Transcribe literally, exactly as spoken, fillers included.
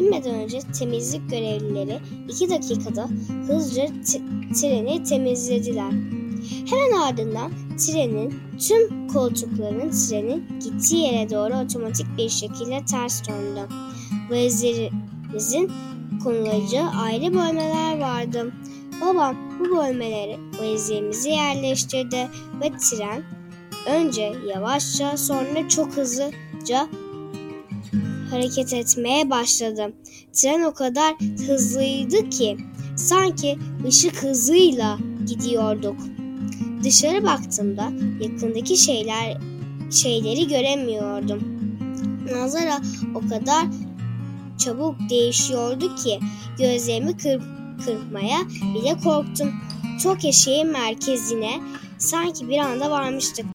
inmeden önce temizlik görevlileri iki dakikada hızlıca t- treni temizlediler. Hemen ardından trenin tüm koltukların trenin gittiği yere doğru otomatik bir şekilde ters döndü. Valizlerimizin konulacağı ayrı bölmeler vardı. Babam bu bölmeleri valizlerimizi yerleştirdi ve tren önce yavaşça sonra çok hızlıca hareket etmeye başladı. Tren o kadar hızlıydı ki sanki ışık hızıyla gidiyorduk. Dışarı baktığımda yakındaki şeyler şeyleri göremiyordum. Manzara o kadar çabuk değişiyordu ki gözlerimi kırp, kırpmaya bile korktum. Tokyo şehir merkezine sanki bir anda varmıştık.